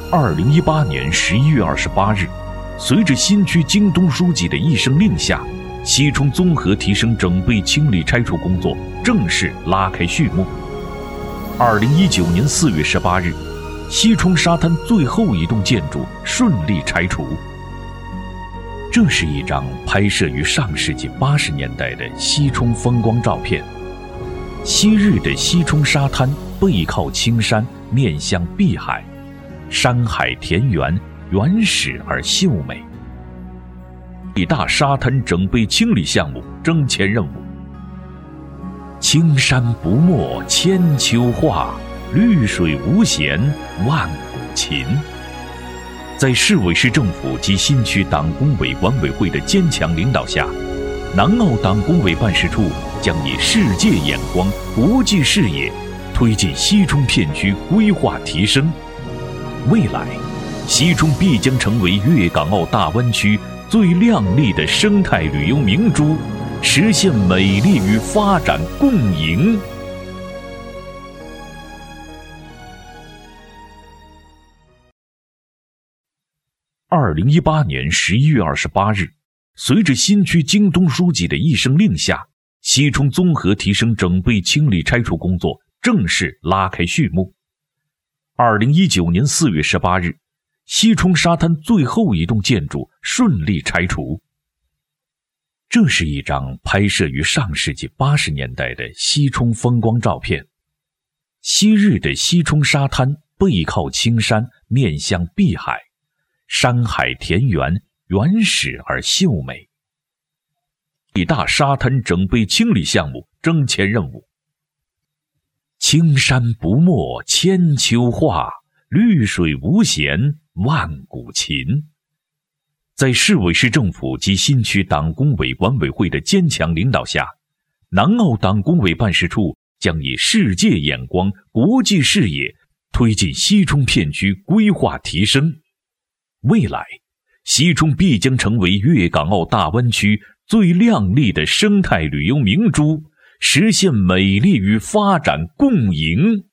2018年11月28日，随着新区京东书记的一声令下，西冲综合提升整备清理拆除工作正式拉开序幕。2019年4月18日，西冲沙滩最后一栋建筑顺利拆除。这是一张拍摄于上世纪80年代的西冲风光照片。昔日的西冲沙滩背靠青山，面向碧海，山海田园，原始而秀美。一大沙滩整备清理项目征签任务。青山不没千秋画，绿水无嫌万古情。在市委市政府及新区党工委管委会的坚强领导下，南澳党工委办事处将以世界眼光、国际视野，推进西冲片区规划提升。未来，西冲必将成为粤港澳大湾区最亮丽的生态旅游明珠，实现美丽与发展共赢。2018年11月28日，随着新区京东书记的一声令下，西冲综合提升整备清理拆除工作正式拉开序幕。2019年4月18日，西冲沙滩最后一栋建筑顺利拆除。这是一张拍摄于上世纪80年代的西冲风光照片。昔日的西冲沙滩背靠青山，面向碧海，山海田园，原始而秀美。一大沙滩整备清理项目征签任务。青山不没千秋画，绿水无嫌万古情。在市委市政府及新区党工委管委会的坚强领导下，南澳党工委办事处将以世界眼光、国际视野，推进西冲片区规划提升。未来，西冲必将成为粤港澳大湾区最亮丽的生态旅游明珠，实现美丽与发展共赢。